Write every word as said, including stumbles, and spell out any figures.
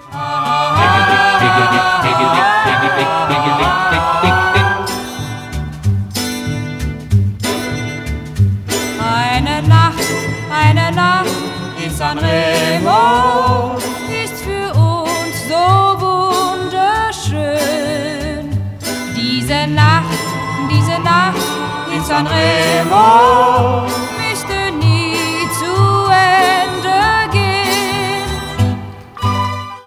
Eine Nacht, eine Nacht in San Remo ist für uns so wunderschön. Diese Nacht, diese Nacht in San Remo